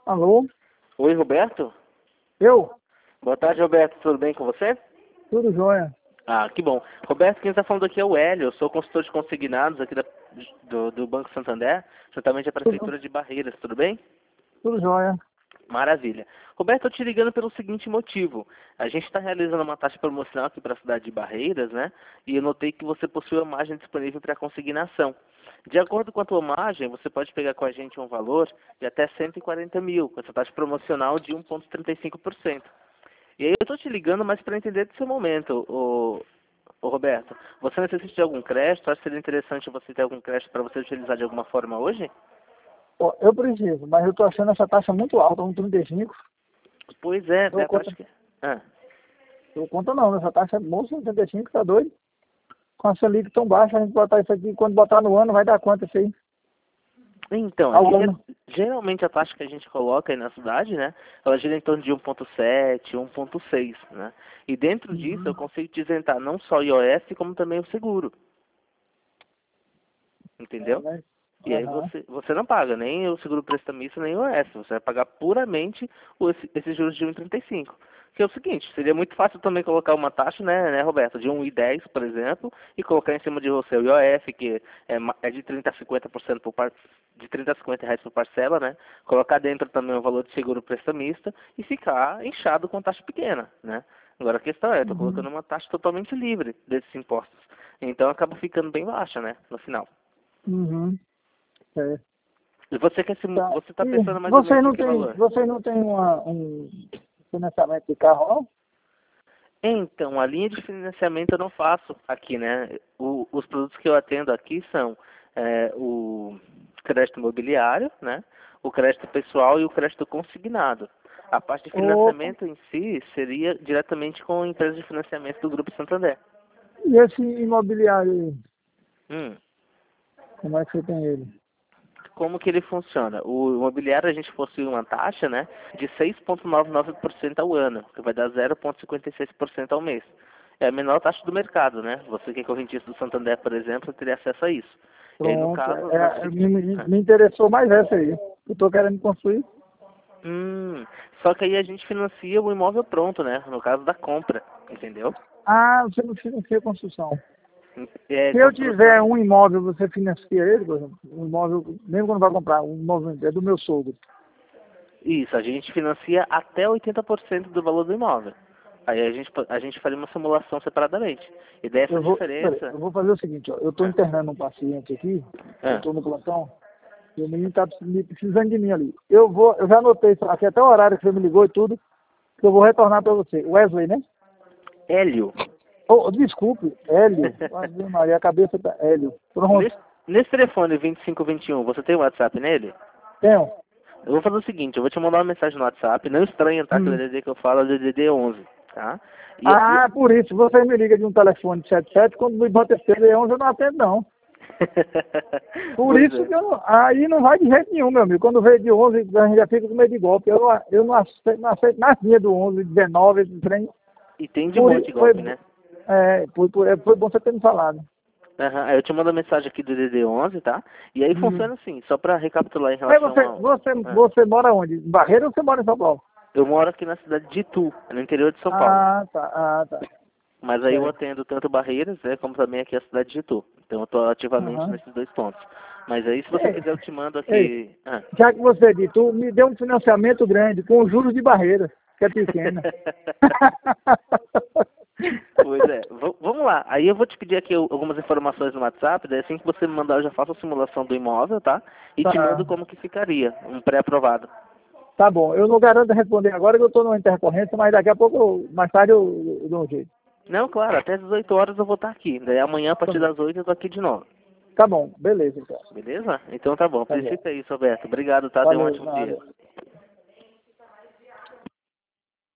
Alô? Oi, Roberto? Eu? Boa tarde, Roberto. Tudo bem com você? Tudo jóia. Ah, que bom. Roberto, quem está falando aqui é o Hélio. Eu sou consultor de consignados aqui do Banco Santander, juntamente a Tudo, Prefeitura de Barreiras. Tudo bem? tudo jóia. Maravilha. Roberto, eu te ligando pelo seguinte motivo. A gente está realizando uma taxa promocional aqui para a cidade de Barreiras, né? E eu notei que você possui uma margem disponível para consignação. De acordo com a tua margem, você pode pegar com a gente um valor de até 140 mil, com essa taxa promocional de 1,35%. E aí eu estou te ligando mais para entender do seu momento, o Roberto. Você necessita de algum crédito? Acha que seria interessante você ter algum crédito para você utilizar de alguma forma hoje? Ó, eu preciso, mas eu tô achando essa taxa muito alta, 1,35. Pois é, Eu até a conta, taxa que... Ah. eu conta não, essa taxa é moça, 1,35, tá doido? Com a Selic tão baixa, a gente botar isso aqui, quando botar no ano, vai dar quanto isso aí? Então, Ao aqui ano. geralmente a taxa que a gente coloca aí na cidade, né, ela gira em torno de 1,7, 1,6, né? E dentro disso eu Uhum. consigo te isentar não só o IOF, como também o seguro, É, entendeu? né? E aí Aham. você não paga nem o seguro prestamista, nem o IOF. Você vai pagar puramente esses juros de 1,35. Que é o seguinte, seria muito fácil também colocar uma taxa, né, Roberto, de 1,10, por exemplo, e colocar em cima de você o IOF, que é de 30 a 50% de 30 a 50 reais por parcela, né? Colocar dentro também o valor de seguro prestamista e ficar inchado com taxa pequena, né? Agora a questão é, eu tô Uhum. colocando uma taxa totalmente livre desses impostos. Então acaba ficando bem baixa, né, no final. Uhum. É. E você quer Tá. você está E pensando mais ou menos em que valor? você não tem um financiamento de carro, não? Então, a linha de financiamento eu não faço aqui, né? Os produtos que eu atendo aqui são o crédito imobiliário, né? O crédito pessoal e o crédito consignado. A parte de Opa. financiamento em si seria diretamente com a empresa de financiamento do Grupo Santander. E esse imobiliário aí? Hum. Como é que você tem ele? Como que ele funciona? O imobiliário a gente possui uma taxa, né, de 6,99% ao ano, que vai dar 0,56% ao mês. É a menor taxa do mercado, né? Você que é correntista do Santander, por exemplo, teria acesso a isso. E aí, no Pronto. caso, nós... Me interessou mais essa aí. Eu tô querendo construir. Só que aí a gente financia o imóvel pronto, né? No caso da compra, entendeu? Ah, você não financia a construção. É, Se eu tiver construção. um imóvel, você financia ele, por exemplo? Um imóvel, mesmo quando vai comprar, um imóvel é do meu sogro. Isso, a gente financia até 80% do valor do imóvel. Aí a gente faria uma simulação separadamente. E daí essa Peraí, diferença... eu vou fazer o seguinte, ó, eu estou Ah, internando um paciente aqui, eu ah. estou no plantão, e o menino está precisando de mim ali. Eu já anotei aqui até o horário que você me ligou e tudo, que eu vou retornar para você. Wesley, né? Hélio, Oh, desculpe, Hélio. Ave Maria, a cabeça tá Hélio. Pronto, nesse telefone 2521, você tem WhatsApp nele? tenho. Eu vou fazer o seguinte, eu vou te mandar uma mensagem no WhatsApp, não estranha, tá? Aquele Hum. DDD que eu falo é o DDD 11, tá? E Ah, por isso, você me liga de um telefone de 77, quando me bota esse TV11 eu não atendo não. Por Pois isso é. que eu não, aí não vai de jeito nenhum, meu amigo. Quando veio de 11, a gente já fica com medo de golpe. Eu não aceito nada do 11, 19, esse trem. E tem de Por, monte de foi, golpe, né? foi bom você ter me falado. Aham, aí eu te mando a mensagem aqui do DDD 11, tá? E aí Hum. funciona assim, só pra recapitular em Mas relação ao... Ah, você mora onde? Em Barreira ou você mora em São Paulo? eu moro aqui na cidade de Itu, no interior de São Paulo. Ah, tá, ah, tá. Mas aí eu Certo. atendo tanto Barreiras, né, como também aqui a cidade de Itu. Então eu estou ativamente Aham. nesses dois pontos. Mas aí se você Ei, quiser eu te mando ei, aqui... Ah. já que você disse, tu me deu um financiamento grande, com juros de Barreira, que é pequena. Pois é, vamos lá. Aí eu vou te pedir aqui algumas informações no WhatsApp, daí assim que você me mandar eu já faço a simulação do imóvel, tá? E te Tá, mando como que ficaria, um pré-aprovado. tá bom. Eu não garanto responder agora que eu estou numa intercorrência, mas daqui a pouco, mais tarde eu dou um jeito. Não, claro, até às 18 horas eu vou estar aqui. Daí amanhã, a Tá partir bom, das 8 eu tô aqui de novo. tá bom, beleza, então. Beleza? Então tá bom. A Tá bom. princípio é isso, Roberto. Obrigado, tá? Tenha um Valeu, ótimo dia. nada.